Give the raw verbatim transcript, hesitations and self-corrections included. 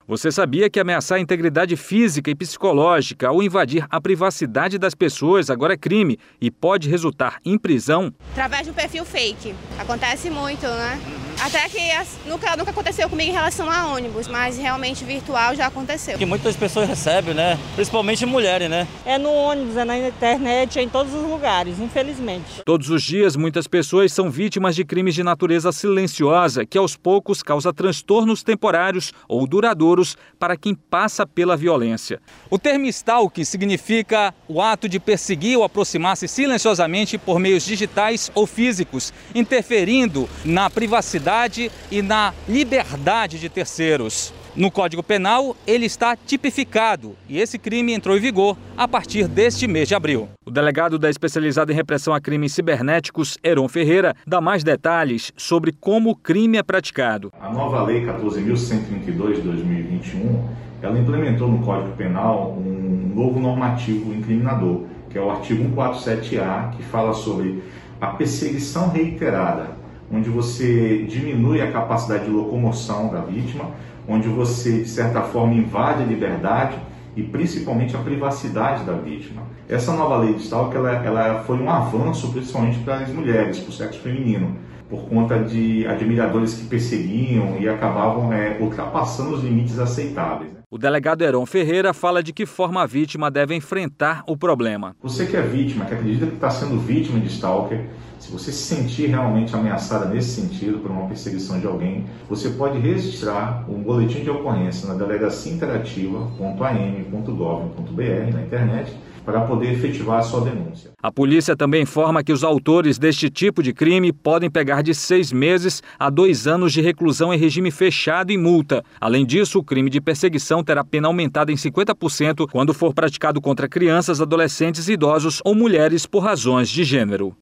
Você sabia que ameaçar a integridade física e psicológica ou invadir a privacidade das pessoas agora é crime e pode resultar em prisão? Através de um perfil fake. Acontece muito, né? Até que nunca, nunca aconteceu comigo em relação a ônibus, mas realmente virtual já aconteceu. Que muitas pessoas recebem, né? Principalmente mulheres, né? É no ônibus, é na internet, é em todos os lugares, infelizmente. Todos os dias, muitas pessoas são vítimas de crimes de natureza silenciosa, que aos poucos causa transtornos temporários ou duradouros para quem passa pela violência. O termo stalking significa o ato de perseguir ou aproximar-se silenciosamente por meios digitais ou físicos, interferindo na privacidade e na liberdade de terceiros. No Código Penal, ele está tipificado e esse crime entrou em vigor a partir deste mês de abril. O delegado da Especializada em Repressão a Crimes Cibernéticos, Heron Ferreira, dá mais detalhes sobre como o crime é praticado. A nova Lei quatorze mil cento e trinta e dois de dois mil e vinte e um, ela implementou no Código Penal um novo normativo incriminador, que é o artigo cento e quarenta e sete A, que fala sobre a perseguição reiterada, onde você diminui a capacidade de locomoção da vítima, onde você, de certa forma, invade a liberdade e principalmente a privacidade da vítima. Essa nova lei de stalking, ela, ela foi um avanço principalmente para as mulheres, para o sexo feminino, por conta de admiradores que perseguiam e acabavam é, ultrapassando os limites aceitáveis. O delegado Heron Ferreira fala de que forma a vítima deve enfrentar o problema. Você que é vítima, que acredita que está sendo vítima de stalker, se você se sentir realmente ameaçada nesse sentido por uma perseguição de alguém, você pode registrar um boletim de ocorrência na delegacia interativa ponto a m ponto gov ponto b r na internet para poder efetivar a sua denúncia. A polícia também informa que os autores deste tipo de crime podem pegar de seis meses a dois anos de reclusão em regime fechado e multa. Além disso, o crime de perseguição terá pena aumentada em cinquenta por cento quando for praticado contra crianças, adolescentes, idosos ou mulheres por razões de gênero.